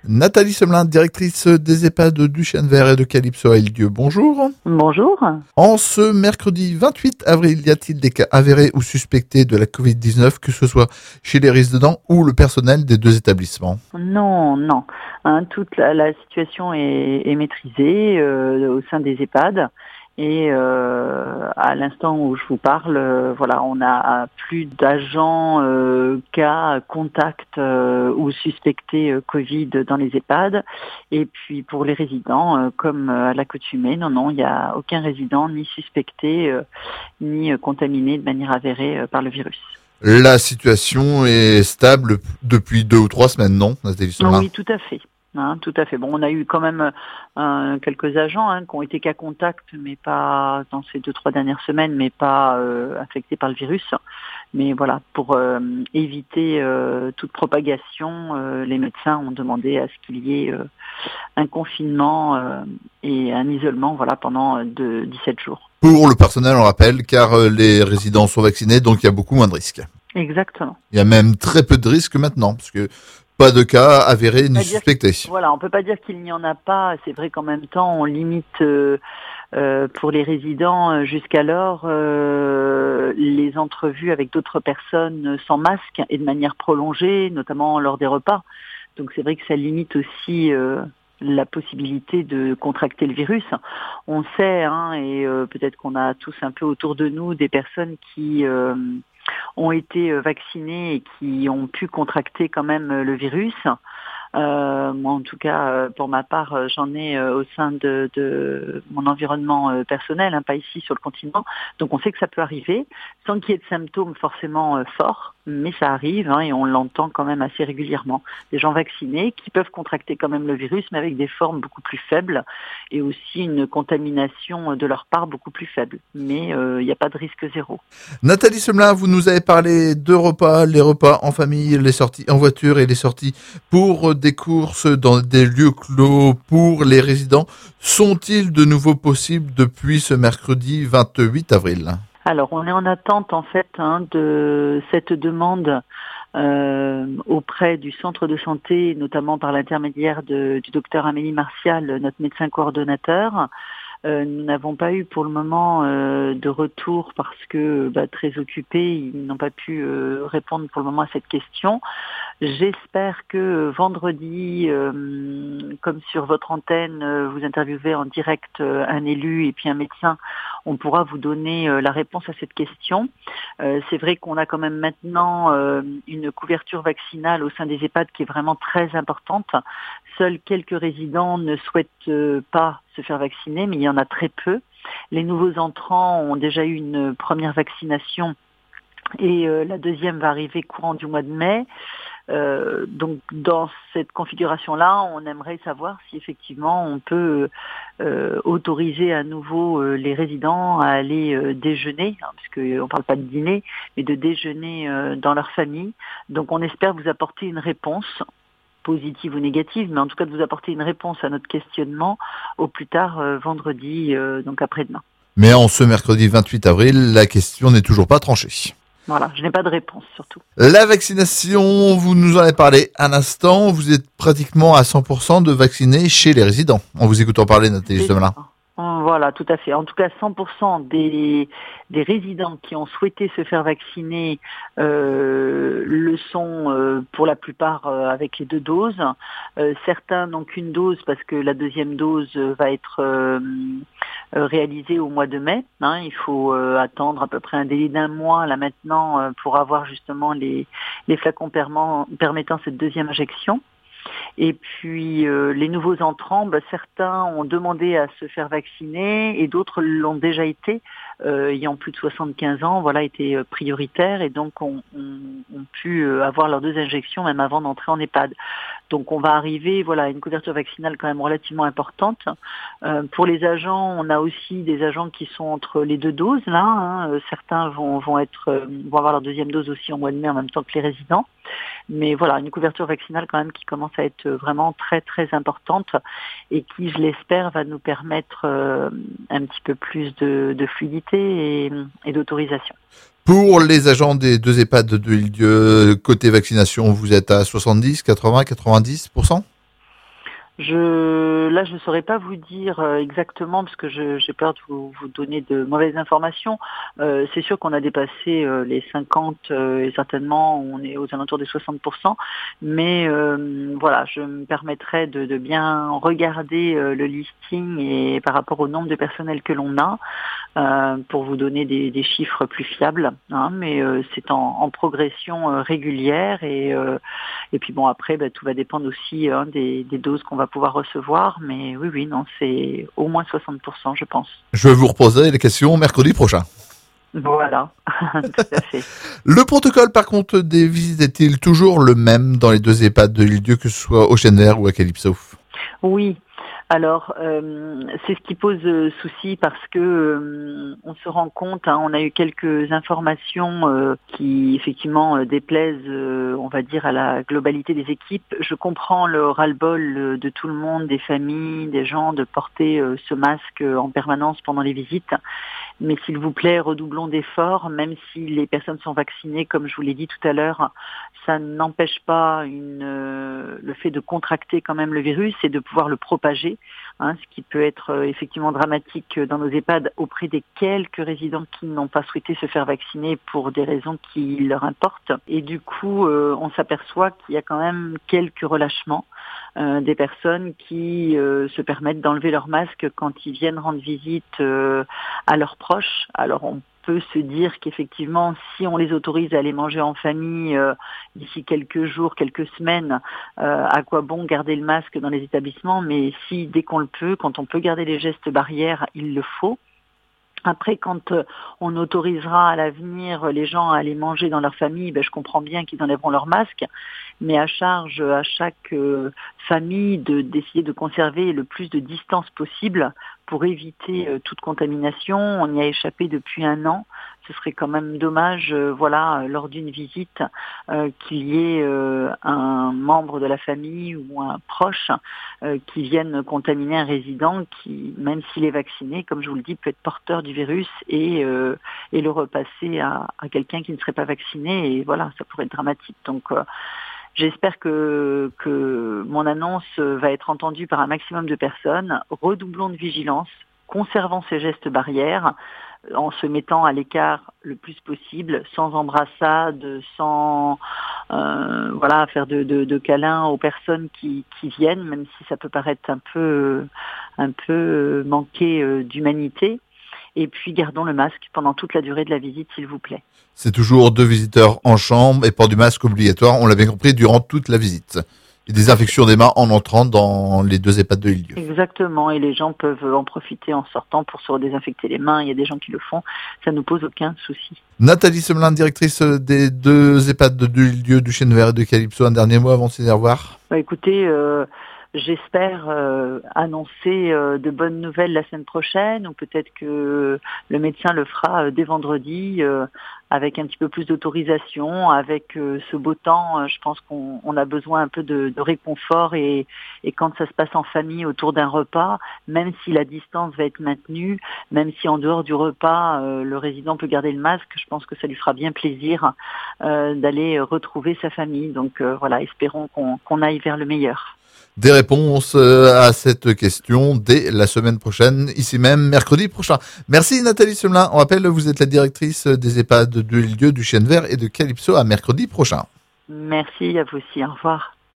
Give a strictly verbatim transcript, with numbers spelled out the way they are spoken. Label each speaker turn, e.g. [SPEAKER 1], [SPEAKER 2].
[SPEAKER 1] Nathalie Semelin, directrice des EHPAD du Chêne Vert et de Calypso à Île-Dieu. Bonjour.
[SPEAKER 2] Bonjour.
[SPEAKER 1] En ce mercredi vingt-huit avril, y a-t-il des cas avérés ou suspectés de la covid dix-neuf, que ce soit chez les résidents ou le personnel des deux établissements?
[SPEAKER 2] Non, non. Hein, toute la, la situation est, est maîtrisée euh, au sein des EHPAD. Et euh, à l'instant où je vous parle, euh, voilà, on a plus d'agents euh, cas, contacts euh, ou suspectés euh, Covid dans les EHPAD. Et puis pour les résidents, euh, comme à l'accoutumée, non, non, il n'y a aucun résident ni suspecté euh, ni euh, contaminé de manière avérée euh, par le virus.
[SPEAKER 1] La situation est stable depuis deux ou trois semaines, non, Nathalie Semelin?
[SPEAKER 2] Oui, tout à fait. Hein, tout à fait. Bon, on a eu quand même euh, quelques agents hein, qui ont été cas contact, mais pas dans ces deux trois dernières semaines, mais pas euh, affectés par le virus. Mais voilà, pour euh, éviter euh, toute propagation, euh, les médecins ont demandé à ce qu'il y ait euh, un confinement euh, et un isolement, voilà, pendant de dix-sept jours.
[SPEAKER 1] Pour le personnel, on rappelle, car euh, les résidents sont vaccinés, donc il y a beaucoup moins de risques.
[SPEAKER 2] Exactement.
[SPEAKER 1] Il y a même très peu de risques maintenant, parce que pas de cas avérés ni suspectés.
[SPEAKER 2] Voilà, on peut pas dire qu'il n'y en a pas. C'est vrai qu'en même temps, on limite euh, euh, pour les résidents jusqu'alors euh, les entrevues avec d'autres personnes sans masque et de manière prolongée, notamment lors des repas. Donc c'est vrai que ça limite aussi euh, la possibilité de contracter le virus. On sait, hein, et euh, peut-être qu'on a tous un peu autour de nous des personnes qui euh, ont été vaccinés et qui ont pu contracter quand même le virus. Euh, moi, en tout cas, pour ma part, j'en ai au sein de, de mon environnement personnel, hein, pas ici sur le continent. Donc, on sait que ça peut arriver, sans qu'il y ait de symptômes forcément forts, mais ça arrive hein, et on l'entend quand même assez régulièrement. Des gens vaccinés qui peuvent contracter quand même le virus, mais avec des formes beaucoup plus faibles et aussi une contamination de leur part beaucoup plus faible. Mais il euh, n'y a pas de risque zéro.
[SPEAKER 1] Nathalie Semelin, vous nous avez parlé de repas, les repas en famille, les sorties en voiture et les sorties pour des courses dans des lieux clos pour les résidents. Sont-ils de nouveau possibles depuis ce mercredi vingt-huit avril?
[SPEAKER 2] Alors, on est en attente en fait hein, de cette demande euh, auprès du centre de santé, notamment par l'intermédiaire de, du docteur Amélie Martial, notre médecin coordonnateur. Euh, nous n'avons pas eu pour le moment euh, de retour parce que bah, très occupés, ils n'ont pas pu euh, répondre pour le moment à cette question. J'espère que vendredi, euh, comme sur votre antenne, euh, vous interviewez en direct euh, un élu et puis un médecin, on pourra vous donner euh, la réponse à cette question. Euh, c'est vrai qu'on a quand même maintenant euh, une couverture vaccinale au sein des EHPAD qui est vraiment très importante. Seuls quelques résidents ne souhaitent euh, pas se faire vacciner, mais il y en a très peu. Les nouveaux entrants ont déjà eu une première vaccination et euh, la deuxième va arriver courant du mois de mai. Euh, donc dans cette configuration-là, on aimerait savoir si effectivement on peut euh, autoriser à nouveau euh, les résidents à aller euh, déjeuner, hein, parce qu'on ne parle pas de dîner, mais de déjeuner euh, dans leur famille. Donc on espère vous apporter une réponse positive ou négative, mais en tout cas de vous apporter une réponse à notre questionnement au plus tard euh, vendredi, euh, donc après-demain.
[SPEAKER 1] Mais en ce mercredi vingt-huit avril, la question n'est toujours pas tranchée.
[SPEAKER 2] Voilà, je n'ai pas de réponse surtout.
[SPEAKER 1] La vaccination, vous nous en avez parlé un instant, vous êtes pratiquement à cent pour cent de vaccinés chez les résidents, en vous écoutant parler, Nathalie Semelin.
[SPEAKER 2] Voilà, tout à fait. En tout cas, cent pour cent des, des résidents qui ont souhaité se faire vacciner euh, le sont euh, pour la plupart euh, avec les deux doses. Euh, certains n'ont qu'une dose parce que la deuxième dose va être euh, réalisée au mois de mai. Hein. Il faut euh, attendre à peu près un délai d'un mois là maintenant euh, pour avoir justement les, les flacons permettant, permettant cette deuxième injection. Et puis euh, les nouveaux entrants, bah, certains ont demandé à se faire vacciner et d'autres l'ont déjà été, euh, ayant plus de soixante-quinze ans, voilà, étaient euh, prioritaires et donc ont, ont, ont pu euh, avoir leurs deux injections même avant d'entrer en EHPAD. Donc on va arriver voilà, à une couverture vaccinale quand même relativement importante. Euh, pour les agents, on a aussi des agents qui sont entre les deux doses là. Hein. Certains vont, vont, être, euh, vont avoir leur deuxième dose aussi en mois de mai en même temps que les résidents. Mais voilà, une couverture vaccinale quand même qui commence à être vraiment très très importante et qui, je l'espère, va nous permettre euh, un petit peu plus de, de fluidité et, et d'autorisation.
[SPEAKER 1] Pour les agents des deux EHPAD de Île-Dieu, côté vaccination, vous êtes à soixante-dix, quatre-vingts, quatre-vingt-dix pour cent ?
[SPEAKER 2] Je, là, je ne saurais pas vous dire euh, exactement parce que je, j'ai peur de vous, vous donner de mauvaises informations. Euh, c'est sûr qu'on a dépassé euh, les cinquante euh, et certainement on est aux alentours des soixante pour cent. Mais euh, voilà, je me permettrai de, de bien regarder euh, le listing et par rapport au nombre de personnel que l'on a euh, pour vous donner des, des chiffres plus fiables. Hein, mais euh, c'est en, en progression euh, régulière et euh, et puis bon après, bah, tout va dépendre aussi hein, des, des doses qu'on va pouvoir recevoir, mais oui, oui, non, c'est au moins soixante pour cent, je pense.
[SPEAKER 1] Je vais vous reposer les questions mercredi prochain.
[SPEAKER 2] Voilà, tout à fait.
[SPEAKER 1] Le protocole, par contre, des visites est-il toujours le même dans les deux EHPAD de l'Île-Dieu, que ce soit au Chenner ou à Calypso?
[SPEAKER 2] Oui. Alors, euh, c'est ce qui pose euh, souci parce que euh, on se rend compte, hein, on a eu quelques informations euh, qui effectivement euh, déplaisent, euh, on va dire, à la globalité des équipes. Je comprends le ras-le-bol euh, de tout le monde, des familles, des gens, de porter euh, ce masque euh, en permanence pendant les visites. Mais s'il vous plaît, redoublons d'efforts, même si les personnes sont vaccinées, comme je vous l'ai dit tout à l'heure, ça n'empêche pas une, euh, le fait de contracter quand même le virus et de pouvoir le propager, hein, ce qui peut être euh, effectivement dramatique dans nos EHPAD auprès des quelques résidents qui n'ont pas souhaité se faire vacciner pour des raisons qui leur importent. Et du coup, euh, on s'aperçoit qu'il y a quand même quelques relâchements. Euh, des personnes qui euh, se permettent d'enlever leur masque quand ils viennent rendre visite euh, à leurs proches. Alors on peut se dire qu'effectivement, si on les autorise à aller manger en famille euh, d'ici quelques jours, quelques semaines, euh, à quoi bon garder le masque dans les établissements? Mais si, dès qu'on le peut, quand on peut garder les gestes barrières, il le faut. Après, quand euh, on autorisera à l'avenir les gens à aller manger dans leur famille, ben, je comprends bien qu'ils enlèveront leur masque, mais à charge à chaque euh, famille de, d'essayer de conserver le plus de distance possible pour éviter euh, toute contamination. On y a échappé depuis un an. Ce serait quand même dommage, euh, voilà, euh, lors d'une visite, euh, qu'il y ait euh, un membre de la famille ou un proche euh, qui vienne contaminer un résident qui, même s'il est vacciné, comme je vous le dis, peut être porteur du virus et, euh, et le repasser à, à quelqu'un qui ne serait pas vacciné. Et voilà, ça pourrait être dramatique. Donc, euh, j'espère que, que mon annonce va être entendue par un maximum de personnes. Redoublons de vigilance, conservons ces gestes barrières, en se mettant à l'écart le plus possible, sans embrassade, sans euh, voilà faire de, de, de câlins aux personnes qui, qui viennent, même si ça peut paraître un peu un peu manquer d'humanité. Et puis gardons le masque pendant toute la durée de la visite, s'il vous plaît.
[SPEAKER 1] C'est toujours deux visiteurs en chambre et port du masque obligatoire, on l'a bien compris, durant toute la visite. Et désinfection des mains en entrant dans les deux EHPAD de l'Île-Dieu.
[SPEAKER 2] Exactement, et les gens peuvent en profiter en sortant pour se redésinfecter les mains. Il y a des gens qui le font, ça ne pose aucun souci.
[SPEAKER 1] Nathalie Semelin, directrice des deux EHPAD de l'Île-Dieu, du Chêne-Vert et de Calypso, un dernier mot avant de se dire au revoir.
[SPEAKER 2] Bah, écoutez, euh, j'espère euh, annoncer euh, de bonnes nouvelles la semaine prochaine, ou peut-être que le médecin le fera euh, dès vendredi, euh, avec un petit peu plus d'autorisation, avec euh, ce beau temps. Euh, je pense qu'on on a besoin un peu de, de réconfort, et, et quand ça se passe en famille autour d'un repas, même si la distance va être maintenue, même si en dehors du repas, euh, le résident peut garder le masque, je pense que ça lui fera bien plaisir euh, d'aller retrouver sa famille. Donc euh, voilà, espérons qu'on, qu'on aille vers le meilleur.
[SPEAKER 1] Des réponses à cette question dès la semaine prochaine, ici même, mercredi prochain. Merci Nathalie Semelin. On rappelle, vous êtes la directrice des EHPAD de l'Île-Dieu, du Chêne-Vert et de Calypso. À mercredi prochain.
[SPEAKER 2] Merci à vous aussi. Au revoir.